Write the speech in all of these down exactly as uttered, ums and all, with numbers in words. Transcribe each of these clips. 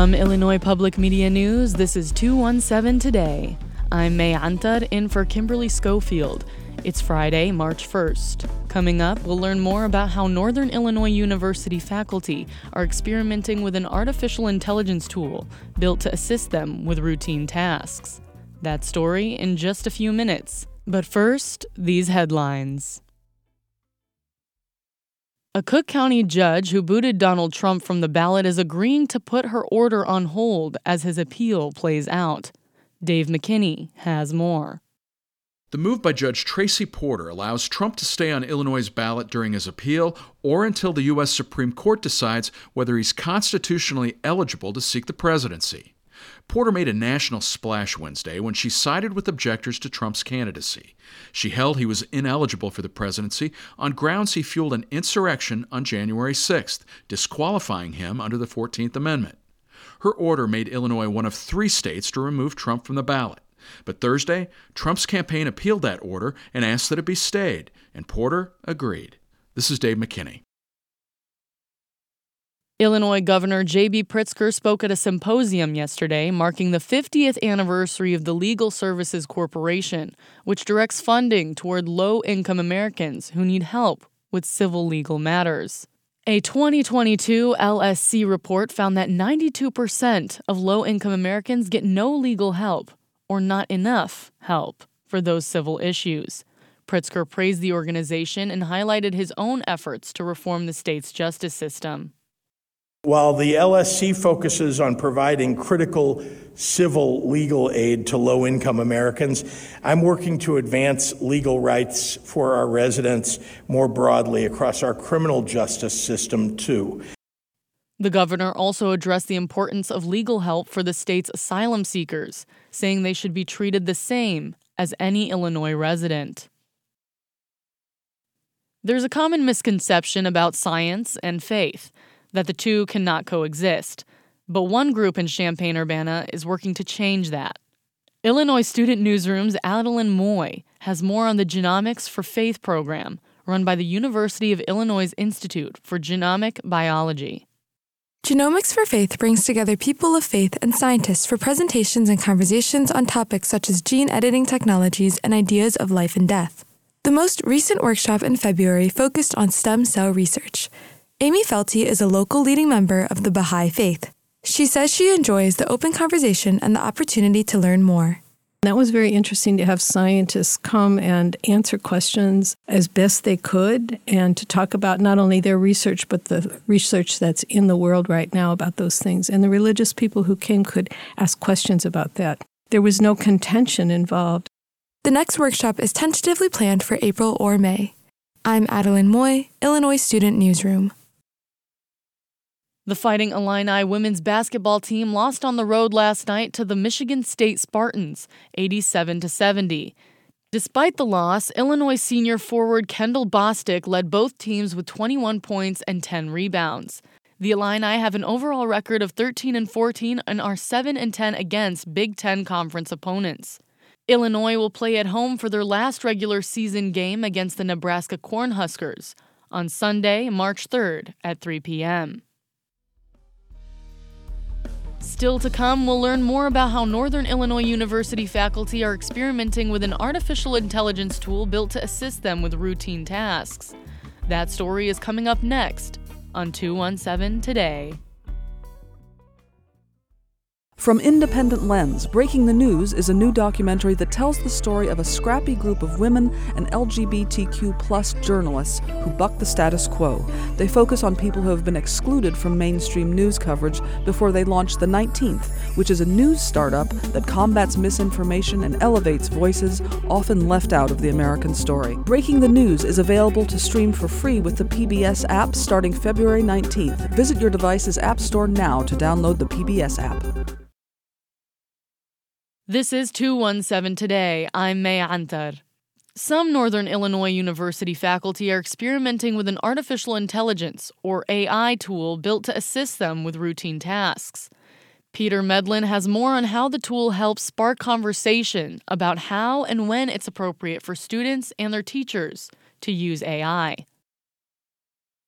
From Illinois Public Media News, this is two one seven Today. I'm May Antar, in for Kimberly Schofield. It's Friday, March first. Coming up, we'll learn more about how Northern Illinois University faculty are experimenting with an artificial intelligence tool built to assist them with routine tasks. That story in just a few minutes. But first, these headlines. A Cook County judge who booted Donald Trump from the ballot is agreeing to put her order on hold as his appeal plays out. Dave McKinney has more. The move by Judge Tracy Porter allows Trump to stay on Illinois' ballot during his appeal or until the U S Supreme Court decides whether he's constitutionally eligible to seek the presidency. Porter made a national splash Wednesday when she sided with objectors to Trump's candidacy. She held he was ineligible for the presidency on grounds he fueled an insurrection on January sixth, disqualifying him under the fourteenth Amendment. Her order made Illinois one of three states to remove Trump from the ballot. But Thursday, Trump's campaign appealed that order and asked that it be stayed, and Porter agreed. This is Dave McKinney. Illinois Governor J B Pritzker spoke at a symposium yesterday marking the fiftieth anniversary of the Legal Services Corporation, which directs funding toward low-income Americans who need help with civil legal matters. A twenty twenty-two L S C report found that ninety-two percent of low-income Americans get no legal help or not enough help for those civil issues. Pritzker praised the organization and highlighted his own efforts to reform the state's justice system. While the L S C focuses on providing critical civil legal aid to low-income Americans, I'm working to advance legal rights for our residents more broadly across our criminal justice system, too. The governor also addressed the importance of legal help for the state's asylum seekers, saying they should be treated the same as any Illinois resident. There's a common misconception about science and faith, that the two cannot coexist. But one group in Champaign-Urbana is working to change that. Illinois Student Newsroom's Adeline Moy has more on the Genomics for Faith program, run by the University of Illinois Institute for Genomic Biology. Genomics for Faith brings together people of faith and scientists for presentations and conversations on topics such as gene editing technologies and ideas of life and death. The most recent workshop in February focused on stem cell research. Amy Felty is a local leading member of the Baha'i Faith. She says she enjoys the open conversation and the opportunity to learn more. That was very interesting to have scientists come and answer questions as best they could and to talk about not only their research, but the research that's in the world right now about those things. And the religious people who came could ask questions about that. There was no contention involved. The next workshop is tentatively planned for April or May. I'm Adeline Moy, Illinois Student Newsroom. The Fighting Illini women's basketball team lost on the road last night to the Michigan State Spartans, eighty-seven to seventy. Despite the loss, Illinois senior forward Kendall Bostic led both teams with twenty-one points and ten rebounds. The Illini have an overall record of thirteen and fourteen and are seven and ten against Big Ten Conference opponents. Illinois will play at home for their last regular season game against the Nebraska Cornhuskers on Sunday, March third at three p.m. Still to come, we'll learn more about how Northern Illinois University faculty are experimenting with an artificial intelligence tool built to assist them with routine tasks. That story is coming up next on two one seven Today. From Independent Lens, Breaking the News is a new documentary that tells the story of a scrappy group of women and L G B T Q plus journalists who buck the status quo. They focus on people who have been excluded from mainstream news coverage before they launch The nineteenth, which is a news startup that combats misinformation and elevates voices often left out of the American story. Breaking the News is available to stream for free with the P B S app starting February nineteenth. Visit your device's app store now to download the P B S app. This is two one seven Today. I'm May Antar. Some Northern Illinois University faculty are experimenting with an artificial intelligence, or A I, tool built to assist them with routine tasks. Peter Medlin has more on how the tool helps spark conversation about how and when it's appropriate for students and their teachers to use A I.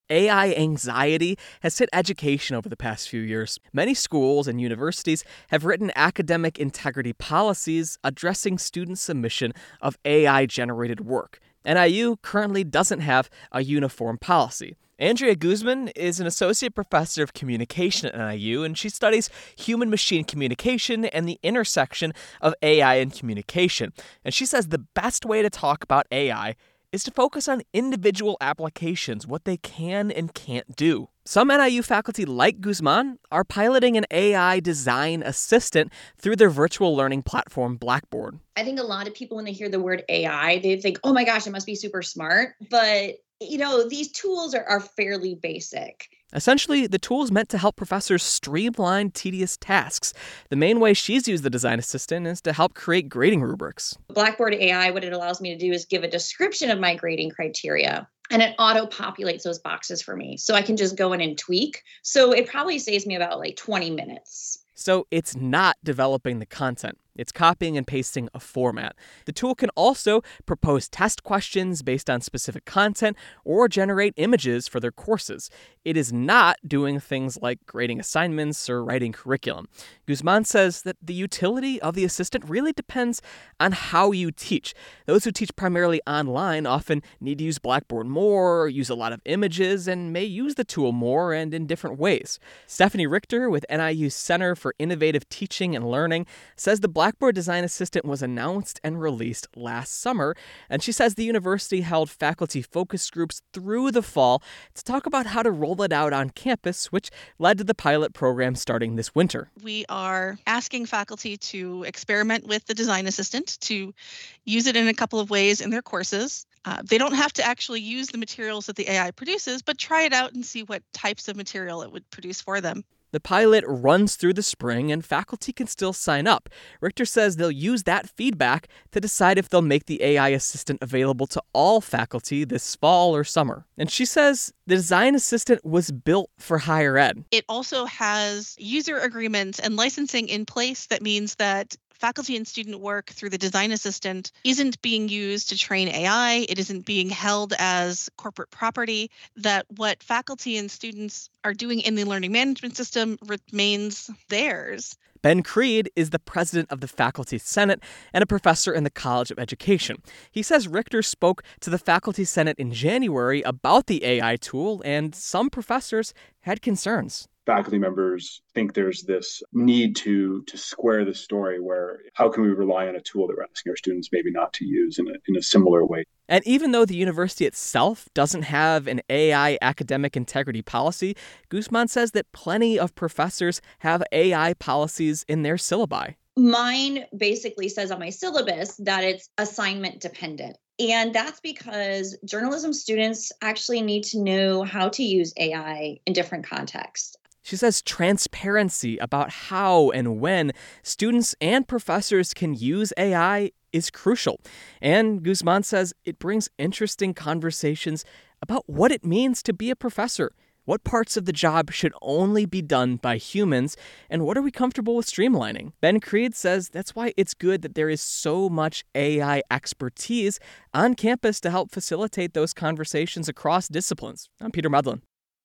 A I anxiety has hit education over the past few years. Many schools and universities have written academic integrity policies addressing student submission of A I-generated work. N I U currently doesn't have a uniform policy. Andrea Guzman is an associate professor of communication at N I U, and she studies human-machine communication and the intersection of A I and communication. And she says the best way to talk about A I is to focus on individual applications, what they can and can't do. Some N I U faculty, like Guzman, are piloting an A I design assistant through their virtual learning platform, Blackboard. I think a lot of people, when they hear the word A I, they think, oh my gosh, it must be super smart. But, you know, these tools are, are fairly basic. Essentially, the tool is meant to help professors streamline tedious tasks. The main way she's used the design assistant is to help create grading rubrics. Blackboard A I, what it allows me to do is give a description of my grading criteria, and it auto-populates those boxes for me. So I can just go in and tweak. So it probably saves me about like twenty minutes. So it's not developing the content. It's copying and pasting a format. The tool can also propose test questions based on specific content or generate images for their courses. It is not doing things like grading assignments or writing curriculum. Guzman says that the utility of the assistant really depends on how you teach. Those who teach primarily online often need to use Blackboard more, use a lot of images, and may use the tool more and in different ways. Stephanie Richter with N I U's Center for Innovative Teaching and Learning says the Blackboard Design Assistant was announced and released last summer, and she says the university held faculty focus groups through the fall to talk about how to roll it out on campus, which led to the pilot program starting this winter. We are asking faculty to experiment with the Design Assistant, to use it in a couple of ways in their courses. Uh, they don't have to actually use the materials that the A I produces, but try it out and see what types of material it would produce for them. The pilot runs through the spring, and faculty can still sign up. Richter says they'll use that feedback to decide if they'll make the A I assistant available to all faculty this fall or summer. And she says the design assistant was built for higher ed. It also has user agreements and licensing in place that means that faculty and student work through the design assistant isn't being used to train A I. It isn't being held as corporate property, that what faculty and students are doing in the learning management system remains theirs. Ben Creed is the president of the Faculty Senate and a professor in the College of Education. He says Richter spoke to the Faculty Senate in January about the A I tool, and some professors had concerns. Faculty members think there's this need to to square the story where how can we rely on a tool that we're asking our students maybe not to use in a, in a similar way. And even though the university itself doesn't have an A I academic integrity policy, Guzman says that plenty of professors have A I policies in their syllabi. Mine basically says on my syllabus that it's assignment dependent. And that's because journalism students actually need to know how to use A I in different contexts. She says transparency about how and when students and professors can use A I is crucial. And Guzman says it brings interesting conversations about what it means to be a professor. What parts of the job should only be done by humans, and what are we comfortable with streamlining? Ben Creed says that's why it's good that there is so much A I expertise on campus to help facilitate those conversations across disciplines. I'm Peter Medlin.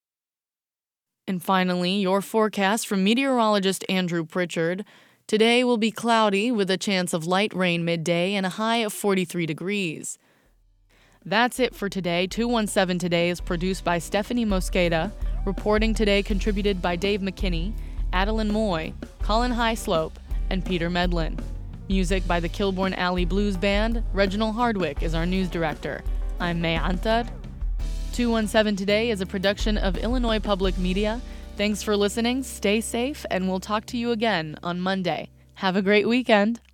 And finally, your forecast from meteorologist Andrew Pritchard. Today will be cloudy with a chance of light rain midday and a high of forty-three degrees. That's it for today. two one seven Today is produced by Stephanie Mosqueda. Reporting today contributed by Dave McKinney, Adeline Moy, Colin Highslope, and Peter Medlin. Music by the Kilbourne Alley Blues Band. Reginald Hardwick is our news director. I'm May Antar. two one seven Today is a production of Illinois Public Media. Thanks for listening, stay safe, and we'll talk to you again on Monday. Have a great weekend.